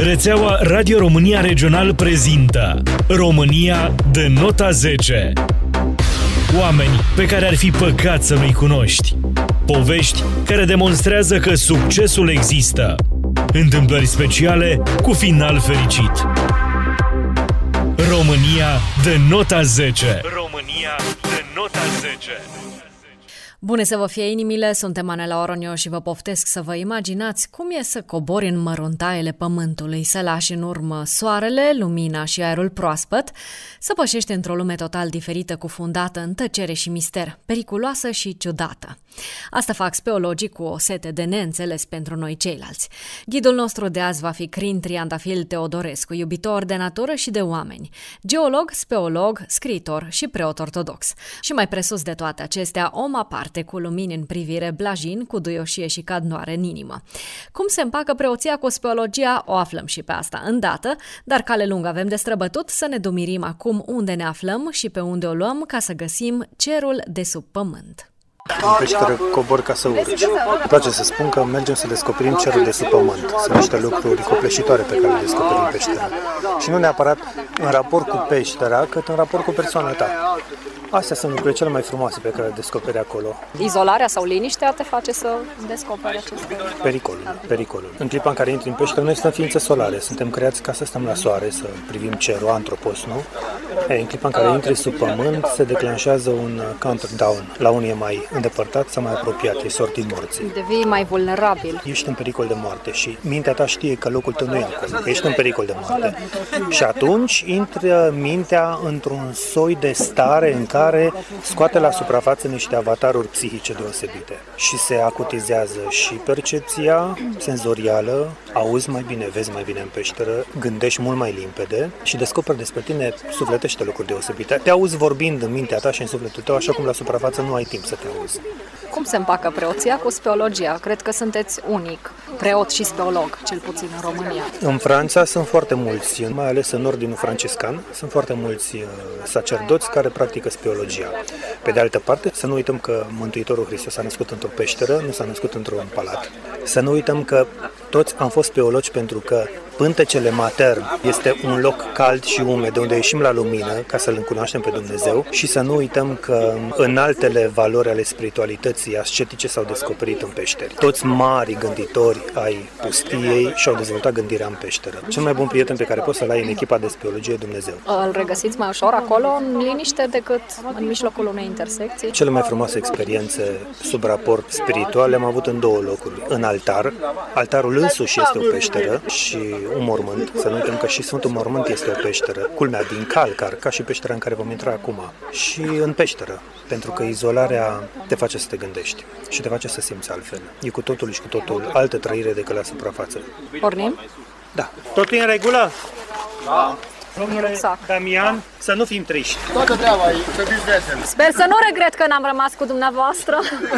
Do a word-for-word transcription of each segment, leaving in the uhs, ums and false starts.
Rețeaua Radio România Regional prezintă România de nota zece. Oameni pe care ar fi păcat să nu-i cunoști. Povești care demonstrează că succesul există. Întâmplări speciale cu final fericit. România de nota zece. România de nota zece. Bune să vă fie inimile, sunt Emanuela Oronio și vă poftesc să vă imaginați cum e să cobori în măruntaiele pământului, să lași în urmă soarele, lumina și aerul proaspăt, să pășești într-o lume total diferită, cufundată în tăcere și mister, periculoasă și ciudată. Asta fac speologii cu o sete de neînțeles pentru noi ceilalți. Ghidul nostru de azi va fi Crin Triandafil Teodorescu, iubitor de natură și de oameni, geolog, speolog, scriitor și preot ortodox. Și mai presus de toate acestea, om aparte, cu lumini în privire, blajin, cu duioșie și cadnoare în inimă. Cum se împacă preoția cu speologia, o aflăm și pe asta îndată, dar cale lungă avem de străbătut, să ne dumirim acum unde ne aflăm și pe unde o luăm ca să găsim cerul de sub pământ. În peșteră cobor ca să urci. Îmi place să spun că mergem să descoperim cerul de sub pământ. Sunt niște lucruri copleșitoare pe care le descoperim în peșteră. Și nu neapărat în raport cu peștera, cât în raport cu persoana ta. Astea sunt lucrurile cele mai frumoase pe care le descoperi acolo. Izolarea sau liniștea te face să descoperi aceste... Pericolul, pericolul. În clipa în care intri în peșteră, noi suntem ființe solare. Suntem creați ca să stăm la soare, să privim cerul, antropos, nu? Ei, în clipa în care intri sub pământ, se declanșează un countdown. La unii e mai îndepărtat sau mai apropiat, e sortit morții. Devii mai vulnerabil. Ești în pericol de moarte și mintea ta știe că locul tău nu e acolo, că ești în pericol de moarte. Și atunci intră mintea într-un soi de stare în care scoate la suprafață niște avataruri psihice deosebite și se acutizează și percepția senzorială, auzi mai bine, vezi mai bine în peșteră, gândești mult mai limpede și descoperi despre tine, sufletește lucruri deosebite. Te auzi vorbind în mintea ta și în sufletul tău, așa cum la suprafață nu ai timp să te auzi. Cum se împacă preoția cu speologia? Cred că sunteți unic, preot și speolog, cel puțin în România. În Franța sunt foarte mulți, mai ales în ordinul franciscan, sunt foarte mulți sacerdoți care practică speologia. Pe de altă parte, să nu uităm că Mântuitorul Hristos s-a născut într-o peșteră, nu s-a născut într-un palat. Să nu uităm că toți am fost speologi pentru că pântecele matern este un loc cald și umed, de unde ieșim la lumină ca să-L cunoaștem pe Dumnezeu și să nu uităm că înaltele valori ale spiritualității ascetice s-au descoperit în peșteri. Toți mari gânditori ai pustiei și-au dezvoltat gândirea în peșteră. Cel mai bun prieten pe care poți să-l ai în echipa de speologie e Dumnezeu. Îl regăsiți mai ușor acolo, în liniște, decât în mijlocul unei intersecții? Cele mai frumoase experiențe sub raport spiritual le-am avut în două locuri. În altar, altarul însuși este o peșteră și un mormânt. Să nu uităm că și Sfântul Mormânt este o peșteră, culmea din calcar, ca și peștera în care vom intra acum. Și în peșteră, pentru că izolarea te face să te gândești și te face să simți altfel. E cu totul și cu totul altă trăire decât la suprafață. Pornim? Da. Totul e în regulă? Da. Domnule Damian, să nu fim triști. Toată treaba e, să fiți veseli. Sper să nu regret că n-am rămas cu dumneavoastră.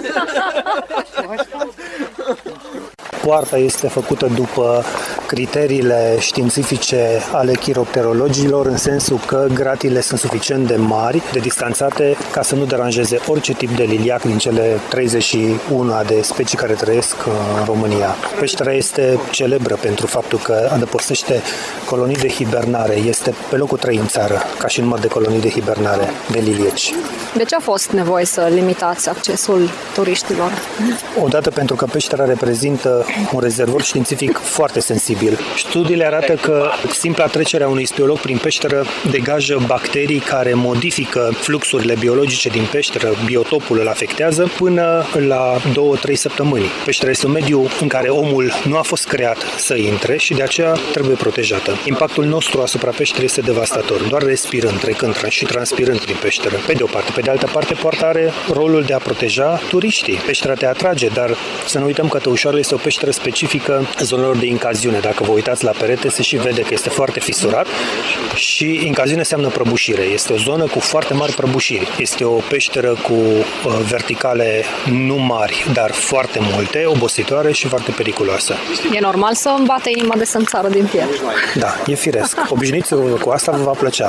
Poarta este făcută după criteriile științifice ale chiropterologilor, în sensul că gratile sunt suficient de mari, de distanțate, ca să nu deranjeze orice tip de liliac din cele treizeci și unu de specii care trăiesc în România. Peștera este celebră pentru faptul că adăpostește colonii de hibernare. Este pe locul trei în țară, ca și număr de colonii de hibernare de lilieci. De ce a fost nevoie să limitați accesul turiștilor? Odată pentru că peștera reprezintă un rezervor științific foarte sensibil. Studiile arată că simpla trecere a unui speolog prin peșteră degajă bacterii care modifică fluxurile biologice din peșteră, biotopul îl afectează până la două-trei săptămâni. Peștera este un mediu în care omul nu a fost creat să intre și de aceea trebuie protejată. Impactul nostru asupra peșterii este devastator, doar respirând, trecând și transpirând prin peșteră. Pe de o parte, pe de altă parte, poarta are rolul de a proteja turiștii. Peștera te atrage, dar să nu uităm că Tăușoarul este o peșteră specifică zonelor de incaziune. Dacă vă uitați la perete, se și vede că este foarte fisurat și incaziune înseamnă prăbușire. Este o zonă cu foarte mari prăbușiri. Este o peșteră cu uh, verticale nu mari, dar foarte multe, obositoare și foarte periculoasă. E normal să îmi bată inima de să-mi țară din piept. Da, e firesc. Obișnuiți-vă cu asta, vă va plăcea.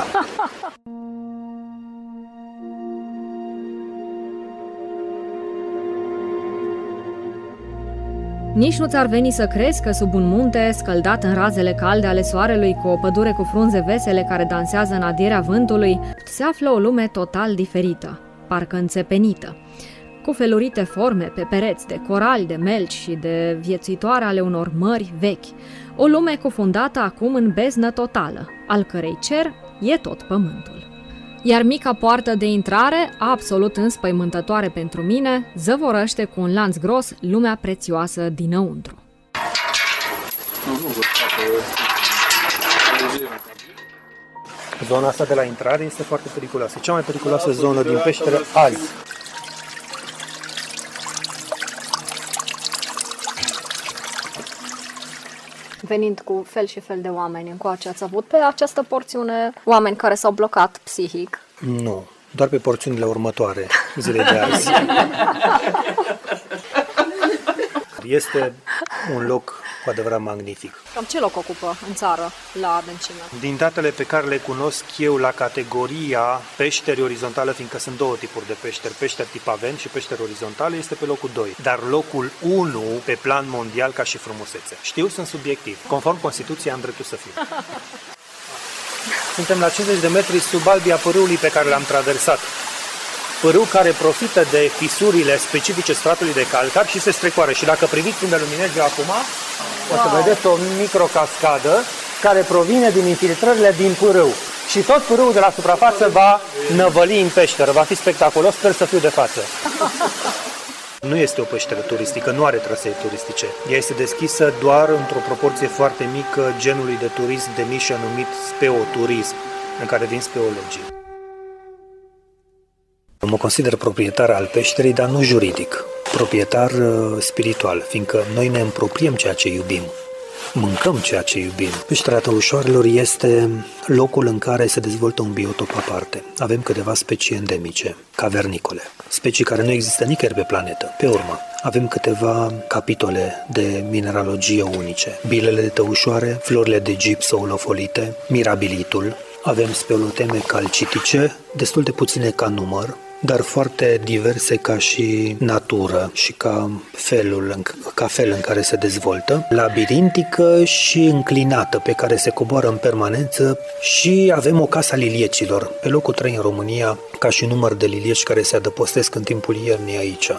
Nici nu ți-ar veni să crezi că sub un munte, scăldat în razele calde ale soarelui, cu o pădure cu frunze vesele care dansează în adierea vântului, se află o lume total diferită, parcă înțepenită, cu felurite forme pe pereți de corali, de melci și de viețuitoare ale unor mări vechi. O lume cufundată acum în beznă totală, al cărei cer e tot pământul. Iar mica poartă de intrare, absolut înspăimântătoare pentru mine, zăvorăște cu un lanț gros lumea prețioasă dinăuntru. Zona asta de la intrare este foarte periculoasă. Cea mai periculoasă zonă din peșteră azi. Venind cu fel și fel de oameni încoace, ați avut pe această porțiune oameni care s-au blocat psihic? Nu, doar pe porțiunile următoare, zile de azi. Este un loc cu adevărat magnific. Cam ce loc ocupă în țară la adâncime? Din datele pe care le cunosc eu la categoria peșteri orizontale, fiindcă sunt două tipuri de peșteri, peșteri tip avent și peșteri orizontale, este pe locul doi. Dar locul unu pe plan mondial ca și frumusețe. Știu, sunt subiectiv. Conform Constituției am dreptul să fiu. Suntem la cincizeci de metri sub albia pârâului pe care l-am traversat. Pârâu care profită de fisurile specifice stratului de calcar și se strecoară. Și dacă priviți unde luminez eu acum, wow, o să vedeți o microcascadă care provine din infiltrările din pârâu. Și tot pârâul de la suprafață va năvăli în peșteră. Va fi spectaculos, sper să fiu de față. Nu este o peșteră turistică, nu are trasee turistice. Ea este deschisă doar într-o proporție foarte mică genului de turism de nișă numit speoturism, în care vin speologii. Mă consider proprietar al peșterii, dar nu juridic, proprietar spiritual, fiindcă noi ne împropriem ceea ce iubim, mâncăm ceea ce iubim. Peștera Tăușoarelor este locul în care se dezvoltă un biotop aparte. Avem câteva specii endemice, cavernicole, specii care nu există nicăieri pe planetă. Pe urmă, avem câteva capitole de mineralogie unice, bilele de tăușoare, florile de gipsoulofolite, mirabilitul. Avem speoloteme calcitice, destul de puține ca număr, dar foarte diverse ca și natură și ca felul, ca fel în care se dezvoltă, labirintică și înclinată, pe care se coboară în permanență, și avem o casă a liliecilor, pe locul trei în România, ca și număr de lilieci care se adăpostesc în timpul iernii aici.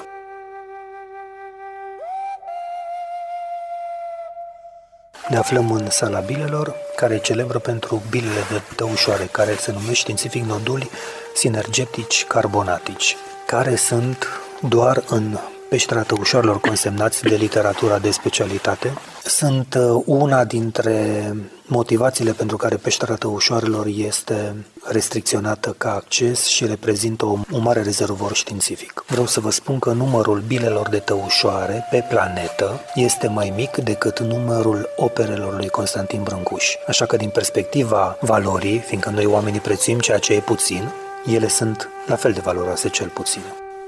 Ne aflăm în sala bilelor, care e celebră pentru bilele de tăușoare, care se numesc științific noduli sinergetici carbonatici, care sunt doar în peștera Tăușoarelor consemnați de literatura de specialitate. Sunt una dintre motivațiile pentru care peștera Tăușoarelor este restricționată ca acces și reprezintă un mare rezervor științific. Vreau să vă spun că numărul bilelor de tăușoare pe planetă este mai mic decât numărul operelor lui Constantin Brâncuș. Așa că din perspectiva valorii, fiindcă noi oamenii prețuim ceea ce e puțin, ele sunt la fel de valoroase cel puțin.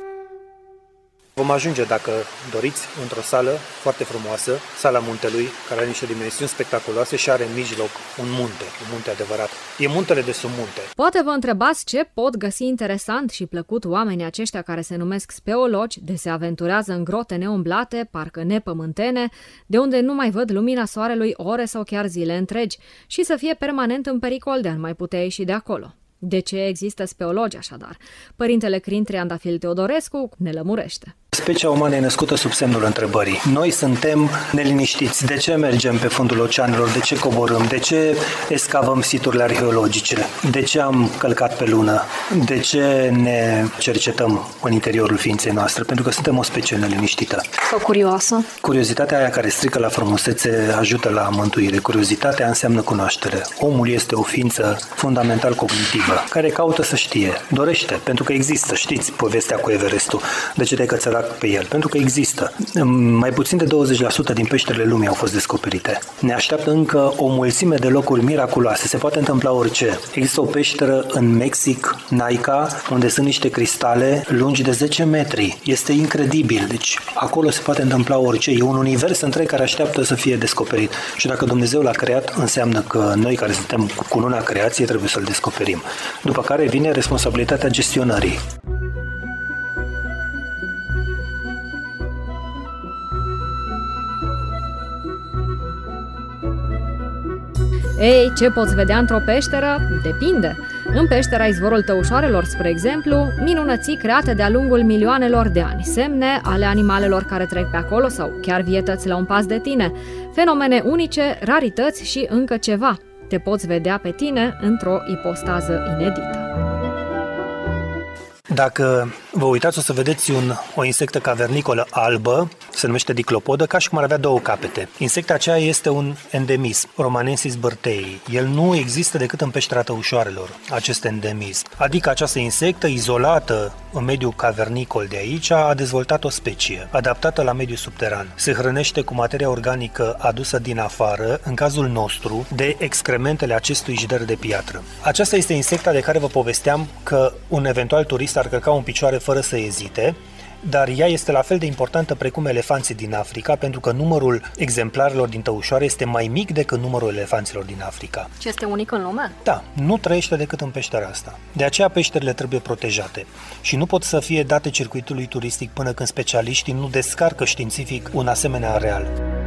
Vom ajunge, dacă doriți, într-o sală foarte frumoasă, sala muntelui, care are niște dimensiuni spectaculoase și are în mijloc un munte, un munte adevărat. E muntele de sub munte. Poate vă întrebați ce pot găsi interesant și plăcut oamenii aceștia care se numesc speologi, de se aventurează în grote neumblate, parcă nepământene, de unde nu mai văd lumina soarelui ore sau chiar zile întregi și să fie permanent în pericol de a nu mai putea ieși de acolo. De ce există speologi așadar? Părintele Crin Triandafil Teodorescu ne lămurește. Specia umană e născută sub semnul întrebării. Noi suntem neliniștiți. De ce mergem pe fundul oceanelor? De ce coborâm? De ce escavăm siturile arheologice? De ce am călcat pe lună? De ce ne cercetăm în interiorul ființei noastre? Pentru că suntem o specie neliniștită. Sau curioasă? Curiozitatea aia care strică la frumusețe ajută la mântuire. Curiozitatea înseamnă cunoaștere. Omul este o ființă fundamental cognitivă, care caută să știe, dorește, pentru că există. Știți povestea cu Everestul. De ce te-ai cățărat pe el? Pentru că există. Mai puțin de douăzeci la sută din peșterile lumii au fost descoperite. Ne așteaptă încă o mulțime de locuri miraculoase. Se poate întâmpla orice. Există o peșteră în Mexic, Naica, unde sunt niște cristale lungi de zece metri. Este incredibil. Deci acolo se poate întâmpla orice. E un univers întreg care așteaptă să fie descoperit. Și dacă Dumnezeu l-a creat, înseamnă că noi care suntem cu luna creației trebuie să-l descoperim. După care vine responsabilitatea gestionării. Ei, ce poți vedea într-o peșteră? Depinde. În peștera Izvorul Tăușoarelor, spre exemplu, minunății create de-a lungul milioanelor de ani, semne ale animalelor care trec pe acolo sau chiar vietăți la un pas de tine, fenomene unice, rarități și încă ceva. Te poți vedea pe tine într-o ipostază inedită. Dacă vă uitați, o să vedeți un, o insectă cavernicolă albă, se numește diclopodă, ca și cum ar avea două capete. Insecta aceea este un endemism, Romanensis bârteii. El nu există decât în peștera Tăușoarelor, acest endemism. Adică această insectă, izolată în mediul cavernicol de aici, a dezvoltat o specie, adaptată la mediul subteran. Se hrănește cu materia organică adusă din afară, în cazul nostru, de excrementele acestui jider de piatră. Aceasta este insecta de care vă povesteam că un eventual turist ar călca un picioare fără să ezite, dar ea este la fel de importantă precum elefanții din Africa, pentru că numărul exemplarelor din Tăușoare este mai mic decât numărul elefanților din Africa. Ce este unic în lume? Da, nu trăiește decât în peștera asta. De aceea peșterile trebuie protejate și nu pot să fie date circuitului turistic până când specialiștii nu descarcă științific un asemenea areal.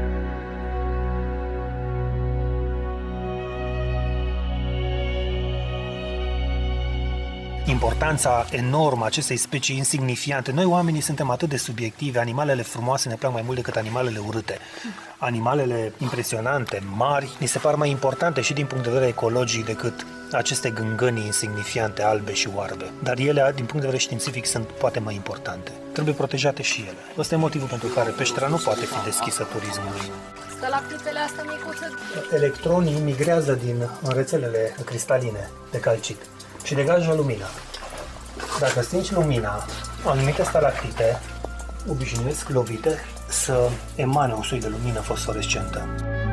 Importanța enormă acestei specii insignifiante. Noi oamenii suntem atât de subiectivi, animalele frumoase ne plac mai mult decât animalele urâte. Animalele impresionante, mari, ni se par mai importante și din punct de vedere ecologic decât aceste gângănii insignifiante, albe și oarbe. Dar ele, din punct de vedere științific, sunt poate mai importante. Trebuie protejate și ele. Ăsta e motivul pentru care peștera nu poate fi deschisă turismului. Stalactitele astea micuțe. Electronii migrează din rețelele cristaline de calcit și degajă lumina. Dacă stingi lumina, anumite stalactite obișnuiesc lovite să emane un soi de lumină fosforescentă.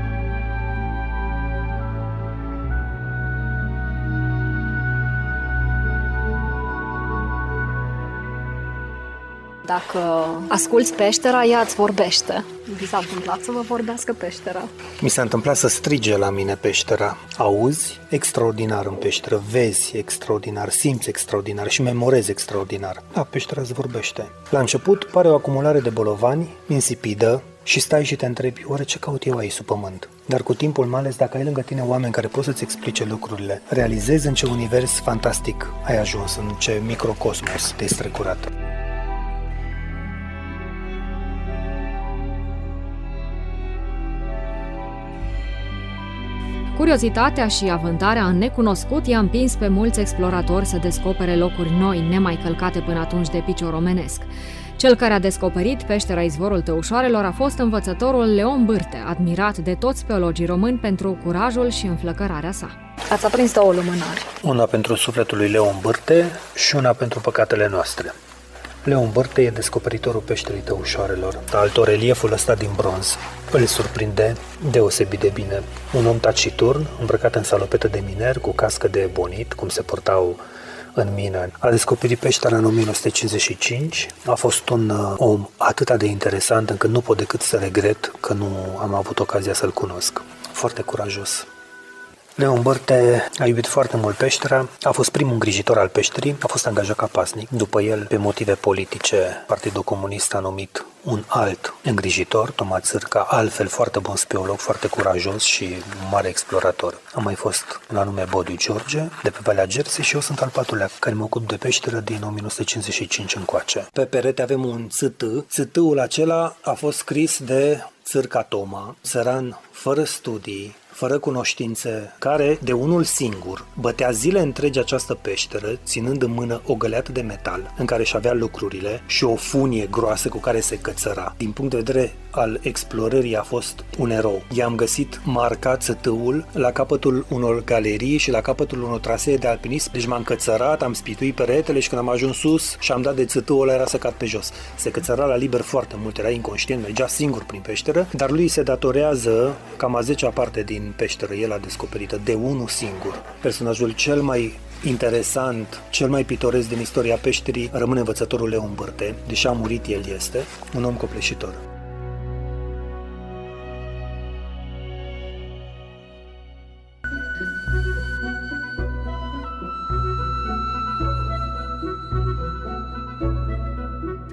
Dacă asculți peștera, ea îți vorbește. Vi s-a întâmplat să vă vorbească peștera? Mi s-a întâmplat să strige la mine peștera. Auzi extraordinar în peșteră, vezi extraordinar, simți extraordinar și memorezi extraordinar. Da, peștera îți vorbește. La început pare o acumulare de bolovani, insipidă, și stai și te întrebi, oare ce caut eu aici sub pământ? Dar cu timpul, mai ales dacă ai lângă tine oameni care pot să-ți explice lucrurile, realizezi în ce univers fantastic ai ajuns, în ce microcosmos te-ai strecurat. Curiozitatea și avântarea în necunoscut i-a împins pe mulți exploratori să descopere locuri noi, nemai călcate până atunci de picior omenesc. Cel care a descoperit peștera Izvorul Tăușoarelor a fost învățătorul Leon Bârte, admirat de toți speologii români pentru curajul și înflăcărarea sa. Ați aprins două lumânări. Una pentru sufletul lui Leon Bârte și una pentru păcatele noastre. Leon Bârte e descoperitorul peșterii Tăușoarelor. Altor, relieful ăsta din bronz îl surprinde deosebit de bine. Un om taciturn, îmbrăcat în salopetă de miner, cu cască de ebonit, cum se purtau în mină. A descoperit peștera în o mie nouă sute cincizeci și cinci. A fost un uh, om atât de interesant încât nu pot decât să regret că nu am avut ocazia să-l cunosc. Foarte curajos. Leon Bârte a iubit foarte mult peștera, a fost primul îngrijitor al peșterii, a fost angajat ca pasnic. După el, pe motive politice, Partidul Comunist a numit un alt îngrijitor, Toma Țârca, altfel foarte bun speolog, foarte curajos și mare explorator. A mai fost la nume Bodiu George, de pe Valea Gersei, și eu sunt al patrulea care mă ocup de peșteră din o mie nouă sute cincizeci și cinci încoace. Pe perete avem un țât. Țât-ul acela a fost scris de Țârca Toma, țăran fără studii, fără cunoștințe, care, de unul singur, bătea zile întregi această peșteră, ținând în mână o găleată de metal, în care își avea lucrurile, și o funie groasă cu care se cățăra. Din punct de vedere al explorării a fost un erou. I-am găsit marcat țâtâul la capătul unor galerii și la capătul unor trasee de alpinism, deci m-am cățărat, am spituit peretele și când am ajuns sus și am dat de țâtâul ăla, era săcat pe jos. Se cățăra la liber foarte mult, era inconștient, mergea singur prin peșteră, dar lui se datorează cam a zecea parte din peșteră, el a descoperită de unul singur. Personajul cel mai interesant, cel mai pitoresc din istoria peșterii rămâne învățătorul Leon Bârte, deși a murit, el este un om copleșitor.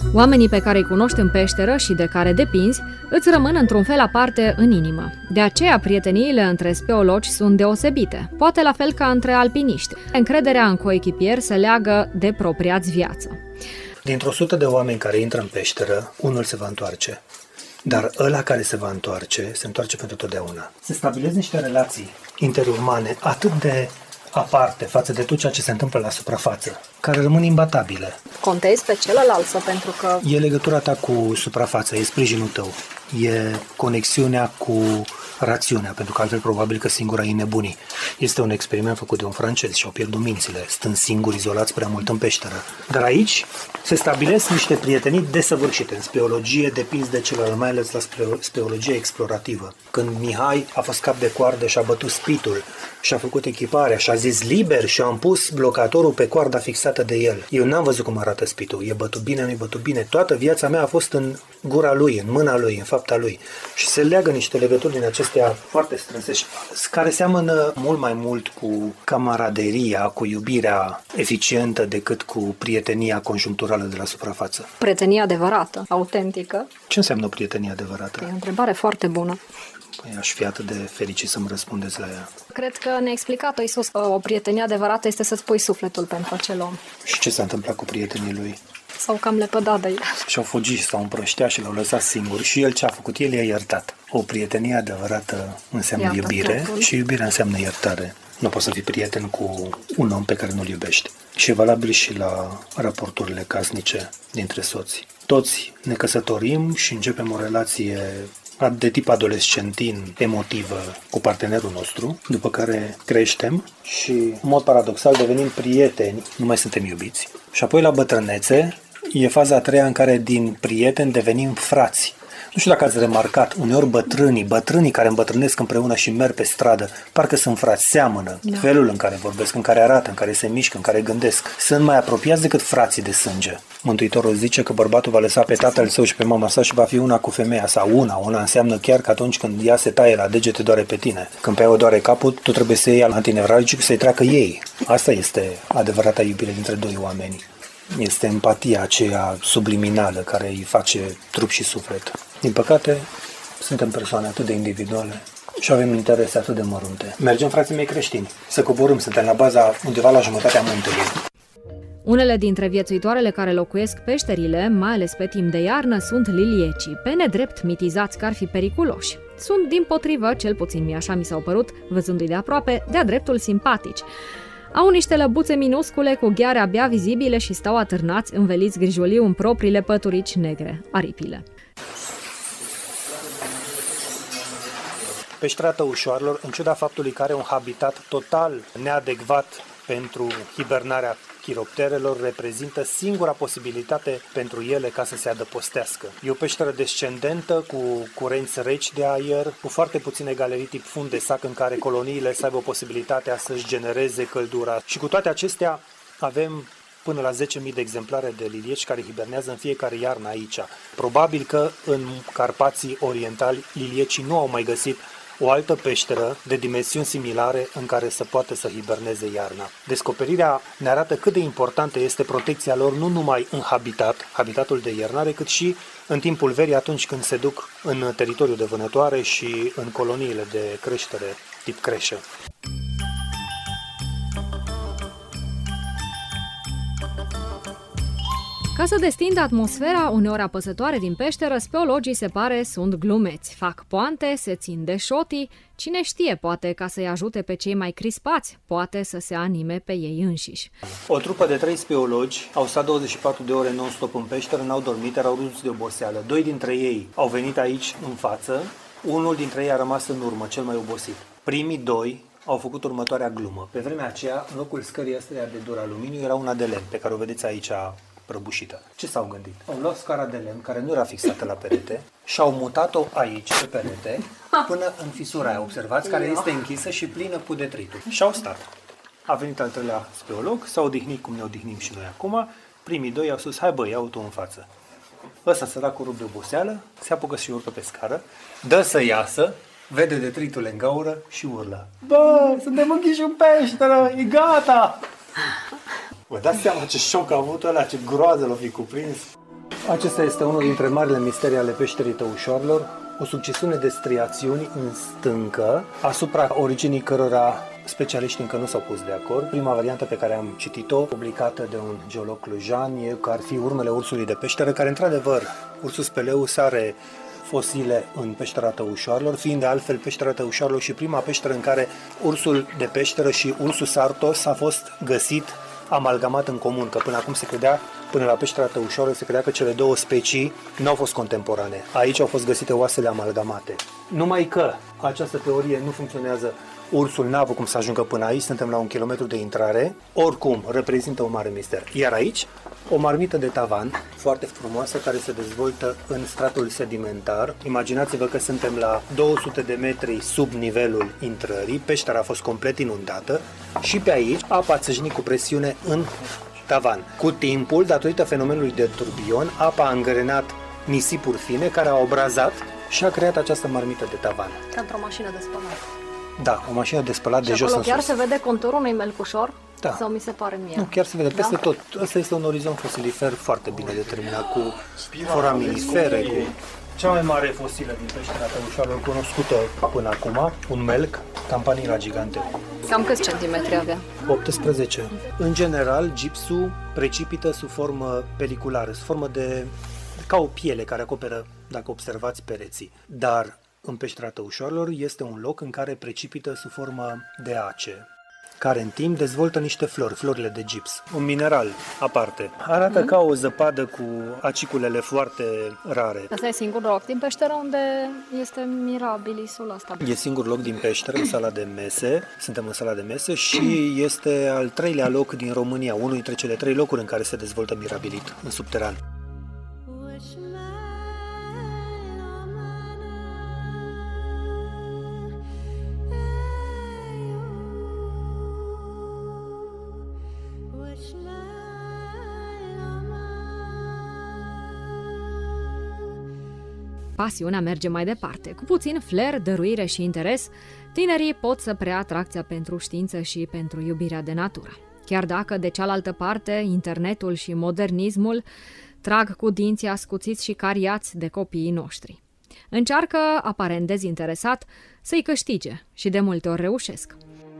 Oamenii pe care îi cunoști în peșteră și de care depinzi îți rămân într-un fel aparte în inimă. De aceea, prieteniile între speologi sunt deosebite, poate la fel ca între alpiniști. Încrederea în coechipier se leagă de propria-ți viață. Dintr-o sută de oameni care intră în peșteră, unul se va întoarce. Dar ăla care se va întoarce, se întoarce pentru totdeauna. Se stabilesc niște relații interumane atât de aparte față de tot ceea ce se întâmplă la suprafață, care rămân imbatabile. Contezi pe celălalt sau pentru că... E legătura ta cu suprafața, e sprijinul tău, e conexiunea cu rațiunea, pentru că altfel probabil că singura e nebunii. Este un experiment făcut de un francez și au pierdut mințile, stând singuri, izolați prea mult în peșteră. Dar aici se stabilesc niște prietenii desăvârșite. În speologie depinzi de celălalt, mai ales la speologie explorativă. Când Mihai a fost cap de coardă și a bătut spitul și a făcut echiparea și a zis liber și a pus blocatorul pe coarda fixată de el. Eu n-am văzut cum arată spitul. E bătut bine, nu e bătut bine. Toată viața mea a fost în gura lui, în mâna lui, în fapta lui. Și se leagă niște legături din acestea foarte strânse, care seamănă mult mai mult cu camaraderia, cu iubirea eficientă decât cu prietenia conjuncturală de la suprafață. Prietenia adevărată, autentică. Ce înseamnă o prietenie adevărată? E o întrebare foarte bună. Păi aș fi atât de fericit să-mi răspundeți la ea. Cred că ne-a explicat-o Iisus că o prietenie adevărată este să-ți pui sufletul pentru acel om. Și ce s-a întâmplat cu prietenii lui? S-au cam lepădat de el. Și-au fugit și s-au împrășteat și l-au lăsat singur. Și el ce a făcut? El i-a iertat. O prietenie adevărată înseamnă Iată, iubire totul. Și iubirea înseamnă iertare. Nu poți să fii prieten cu un om pe care nu-l iubești. Și e valabil și la raporturile casnice dintre soți. Toți ne căsătorim și începem o relație de tip adolescentin, emotivă cu partenerul nostru, după care creștem și, în mod paradoxal, devenim prieteni, nu mai suntem iubiți. Și apoi, la bătrânețe, e faza a treia în care din prieteni devenim frați. Nu știu dacă ați remarcat, uneori bătrânii, bătrânii care îmbătrânesc împreună și merg pe stradă, parcă sunt frați, seamănă. Da. Felul în care vorbesc, în care arată, în care se mișcă, în care gândesc. Sunt mai apropiați decât frații de sânge. Mântuitorul zice că bărbatul va lăsa pe tatăl său și pe mama sa și va fi una cu femeia sa. Una, una înseamnă chiar că atunci când ea se taie la degete, doare pe tine. Când pe ea o doare capul, tu trebuie să iei antinevralgic și să-i treacă ei. Asta este adevărata iubire dintre doi oameni. Este empatia aceea subliminală care îi face trup și suflet. Din păcate, suntem persoane atât de individuale și avem interese atât de mărunte. Mergem, frații mei creștini, să coborâm, suntem la baza, undeva la jumătatea muntelui. Unele dintre viețuitoarele care locuiesc peșterile, mai ales pe timp de iarnă, sunt liliecii, pe nedrept mitizați că ar fi periculoși. Sunt, dimpotrivă, cel puțin mie așa mi s-au părut, văzându-i de aproape, de-a dreptul simpatici. Au niște lăbuțe minuscule cu gheare abia vizibile și stau atârnați, înveliți grijuliu în propriile păturici negre, aripile. Peștera Tăușoarelor, în ciuda faptului că are un habitat total neadecvat pentru hibernarea chiropterelor, reprezintă singura posibilitate pentru ele ca să se adăpostească. E o peșteră descendentă, cu curenți reci de aer, cu foarte puține galerii tip fund de sac în care coloniile să aibă posibilitatea să-și genereze căldura. Și cu toate acestea avem până la zece mii de exemplare de lilieci care hibernează în fiecare iarnă aici. Probabil că în Carpații Orientali liliecii nu au mai găsit o altă peșteră de dimensiuni similare în care să poată să hiberneze iarna. Descoperirea ne arată cât de importantă este protecția lor nu numai în habitat, habitatul de iernare, cât și în timpul verii atunci când se duc în teritoriul de vânătoare și în coloniile de creștere tip creșă. Ca să destindă atmosfera uneori apăsătoare din peșteră, speologii, se pare, sunt glumeți. Fac poante, se țin de șotii, cine știe, poate ca să-i ajute pe cei mai crispați, poate să se anime pe ei înșiși. O trupă de trei speologi au stat douăzeci și patru de ore non-stop în peșteră, n-au dormit, erau rupți de oboseală. Doi dintre ei au venit aici în față, unul dintre ei a rămas în urmă, cel mai obosit. Primii doi au făcut următoarea glumă. Pe vremea aceea, în locul scării astea de duraluminiu era una de lemn, pe care o vedeți aici prăbușită. Ce s-au gândit? Au luat scara de lemn, care nu era fixată la perete, și au mutat-o aici, pe perete, până în fisura aia, observați, care este închisă și plină cu detrituri. Și au stat. A venit al treilea speolog, s-a odihnit cum ne odihnim și noi acum. Primii doi au spus, hai băi, ia-o tu în față. Ăsta săracul rup de oboseală, se apucă și urcă pe scară, dă să iasă, vede detritul în gaură și urlă. Bă, suntem închiși în peșteră, e gata! Vă dați seama ce șoc a avut ăla, ce groază l-a fi cuprins? Acesta este unul dintre marile misterii ale peșterii Tăușoarelor, o succesiune de striațiuni în stâncă, asupra originii cărora specialiștii încă nu s-au pus de acord. Prima variantă pe care am citit-o, publicată de un geolog clujan, e că ar fi urmele ursului de peșteră, care într-adevăr, ursul speleus are fosile în peștera Tăușoarelor, fiind de altfel peștera Tăușoarelor și prima peșteră în care ursul de peșteră și ursul sartos a fost găsit amalgamat în comun, că până acum se credea, până la peștera Tăușoarelor se credea că cele două specii nu au fost contemporane. Aici au fost găsite oasele amalgamate. Numai că această teorie nu funcționează. Ursul n-a avut cum să ajungă până aici, suntem la un kilometru de intrare, oricum reprezintă un mare mister. Iar aici, o marmită de tavan foarte frumoasă care se dezvoltă în stratul sedimentar. Imaginați-vă că suntem la două sute de metri sub nivelul intrării, peștera a fost complet inundată și pe aici apa a țâșnit cu presiune în tavan. Cu timpul, datorită fenomenului de turbion, apa a îngrenat nisipuri fine care au abrazat și a creat această marmită de tavan. Ca într-o mașină de spălat. Da, o mașină de spălat de jos în chiar sus. se vede conturul unui melcușor? Da. Sau mi se pare mie? Nu, chiar se vede peste Da? tot. Ăsta este un orizont fosilifer foarte bine determinat, cu foraminifere, cu cea mai mare fosilă din peștera Tăușoarelor cunoscută până acum, un melc, Campanila gigante. Cam câți centimetri avea? optsprezece. În general, gipsul precipită sub formă peliculară, sub formă de ca o piele care acoperă, dacă observați, pereții. Dar în peștera Tăușoarelor este un loc în care precipită sub formă de ace, care în timp dezvoltă niște flori, florile de gips, un mineral aparte. Arată mm. ca o zăpadă cu aciculele foarte rare. Asta e singurul loc din peșteră unde este mirabilisul ăsta. E singurul loc din peșteră, în sala de mese, suntem în sala de mese și este al treilea loc din România, unul dintre cele trei locuri în care se dezvoltă mirabilit, în subteran. Pasiunea merge mai departe. Cu puțin flair, dăruire și interes, tinerii pot să preia atracția pentru știință și pentru iubirea de natură. Chiar dacă, de cealaltă parte, internetul și modernismul trag cu dinții ascuțiți și cariați de copiii noștri. Încearcă, aparent dezinteresat, să-i câștige și de multe ori reușesc.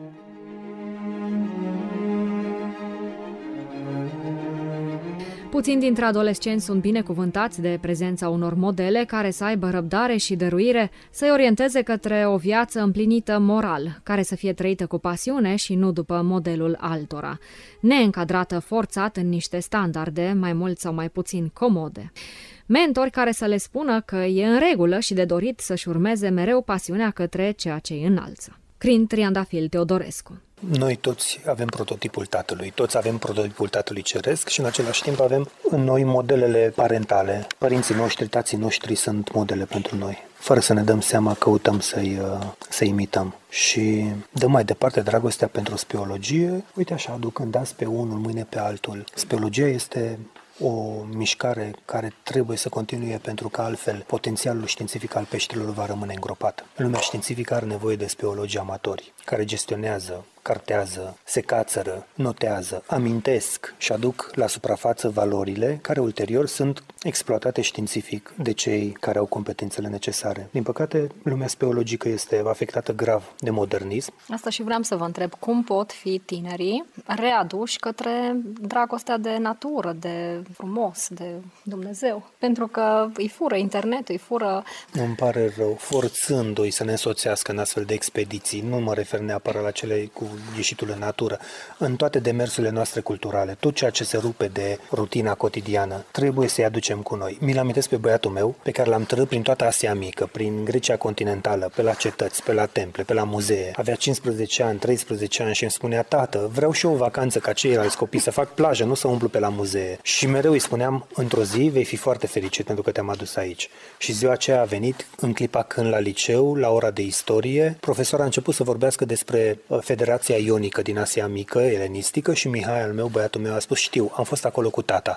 Puțini dintre adolescenți sunt binecuvântați de prezența unor modele care să aibă răbdare și dăruire, să-i orienteze către o viață împlinită moral, care să fie trăită cu pasiune și nu după modelul altora, neîncadrată forțat în niște standarde mai mult sau mai puțin comode. Mentori care să le spună că e în regulă și de dorit să-și urmeze mereu pasiunea către ceea ce îi înalță. Crin Triandafil Teodorescu. Noi toți avem prototipul tatălui, toți avem prototipul tatălui ceresc și în același timp avem în noi modelele parentale. Părinții noștri, tații noștri sunt modele pentru noi. Fără să ne dăm seama, căutăm să-i, să-i imităm. Și dăm mai departe dragostea pentru speologie, uite așa, aducând azi pe unul, mâine pe altul. Speologia este o mișcare care trebuie să continue pentru că altfel potențialul științific al peșterilor va rămâne îngropat. Lumea științifică are nevoie de speologi amatori care gestionează, cartează, se cațără, notează, amintesc și aduc la suprafață valorile care ulterior sunt exploatate științific de cei care au competențele necesare. Din păcate, lumea speologică este afectată grav de modernism. Asta și vreau să vă întreb, cum pot fi tinerii readuși către dragostea de natură, de frumos, de Dumnezeu? Pentru că îi fură internetul, îi fură... Îmi pare rău, forțându-i să ne însoțească în astfel de expediții, nu mă refer neapărat la cele cu ieșitul în natură, în toate demersurile noastre culturale, tot ceea ce se rupe de rutina cotidiană, trebuie să-i aducem cu noi. Mi-l amintesc pe băiatul meu, pe care l-am tărât prin toată Asia Mică, prin Grecia continentală, pe la cetăți, pe la temple, pe la muzee. Avea cincisprezece ani, treisprezece ani și îmi spunea: tată, vreau și eu o vacanță ca ceilalți copii, să fac plajă, nu să umplu pe la muzee. Și mereu îi spuneam: într-o zi vei fi foarte fericit pentru că te-am adus aici. Și ziua aceea a venit, în clipa când la liceu, la ora de istorie, profesorul a început să vorbească despre Federația Ionică din Asia Mică, elenistică, și Mihai, al meu, băiatul meu, a spus: știu, am fost acolo cu tata.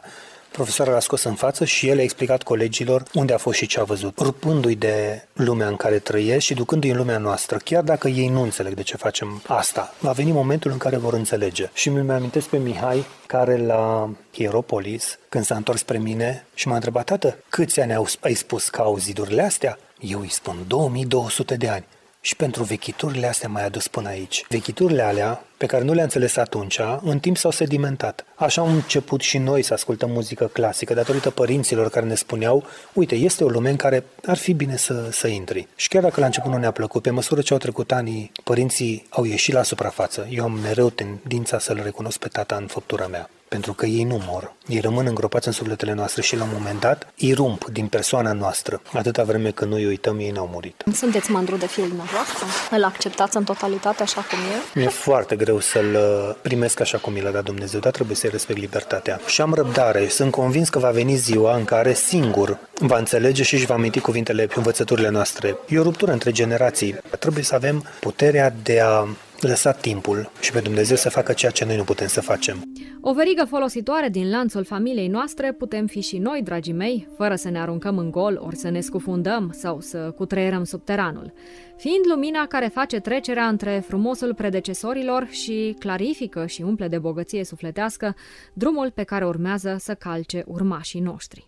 Profesoara l-a scos în față și el a explicat colegilor unde a fost și ce a văzut, rupându-i de lumea în care trăiesc și ducându-i în lumea noastră, chiar dacă ei nu înțeleg de ce facem asta. Va veni momentul în care vor înțelege. Și mi-mi amintesc pe Mihai, care la Hieropolis, când s-a întors spre mine și m-a întrebat: tată, câți ani ai spus că au zidurile astea? Eu îi spun două mii două sute de ani. Și pentru vechiturile astea m-ai adus până aici. Vechiturile alea, pe care nu le-am înțeles atunci, în timp s-au sedimentat. Așa am început și noi să ascultăm muzică clasică, datorită părinților care ne spuneau: uite, este o lume în care ar fi bine să, să intri. Și chiar dacă la început nu ne-a plăcut, pe măsură ce au trecut anii, părinții au ieșit la suprafață. Eu am mereu tendința să-l recunosc pe tata în făptura mea. Pentru că ei nu mor. Ei rămân îngropați în sufletele noastre și la un moment dat irump din persoana noastră. Atâta vreme când noi uităm, ei n-au murit. Sunteți mândru de fiul dumneavoastră? Îl acceptați în totalitate așa cum e? Mi-e foarte greu să-l primesc așa cum mi l-a dat Dumnezeu, dar trebuie să-i respect libertatea. Și am răbdare. Sunt convins că va veni ziua în care singur va înțelege și își va aminti cuvintele, învățăturile noastre. E o ruptură între generații. Trebuie să avem puterea de a lăsa timpul și pe Dumnezeu să facă ceea ce noi nu putem să facem. O verigă folositoare din lanțul familiei noastre putem fi și noi, dragii mei, fără să ne aruncăm în gol, ori să ne scufundăm sau să cutreierăm subteranul, fiind lumina care face trecerea între frumosul predecesorilor și clarifică și umple de bogăție sufletească drumul pe care urmează să calce urmașii noștri.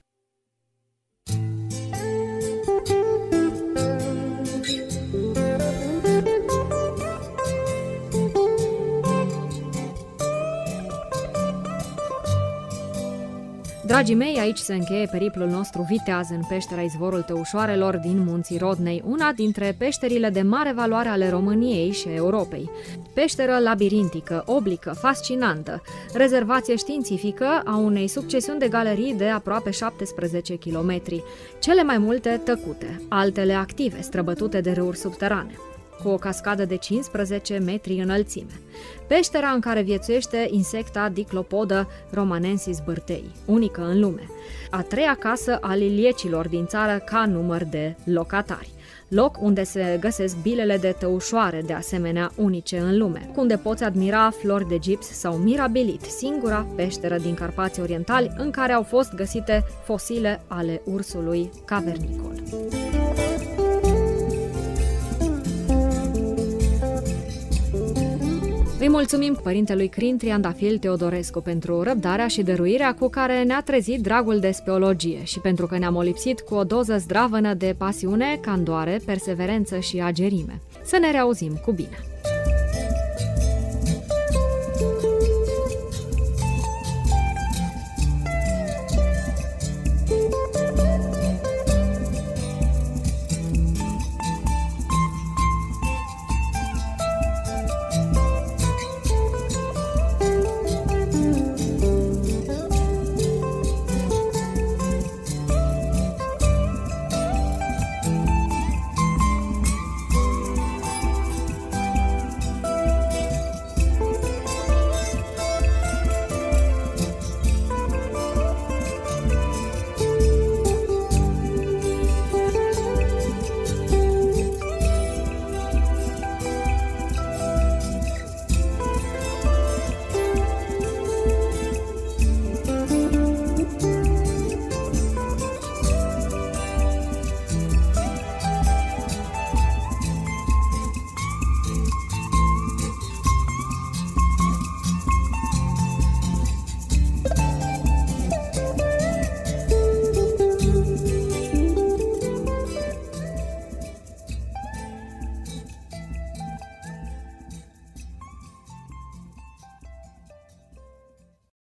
Dragii mei, aici se încheie periplul nostru viteaz în peștera Izvorul Tăușoarelor din Munții Rodnei, una dintre peșterile de mare valoare ale României și a Europei. Peșteră labirintică, oblică, fascinantă, rezervație științifică a unei succesiuni de galerii de aproape șaptesprezece kilometri, cele mai multe tăcute, altele active, străbătute de râuri subterane, cu o cascadă de cincisprezece metri înălțime. Peștera în care viețuiește insecta Diclopodă romanensis bârtei, unică în lume, a treia casă a liliecilor din țară ca număr de locatari, loc unde se găsesc bilele de tăușoare, de asemenea unice în lume, unde poți admira flori de gips sau mirabilit, singura peșteră din Carpații Orientali în care au fost găsite fosile ale ursului cavernicol. Îi mulțumim părintelui Crin Triandafil Teodorescu pentru răbdarea și dăruirea cu care ne-a trezit dragul de speologie și pentru că ne-a molipsit cu o doză zdravănă de pasiune, candoare, perseverență și agerime. Să ne reauzim cu bine!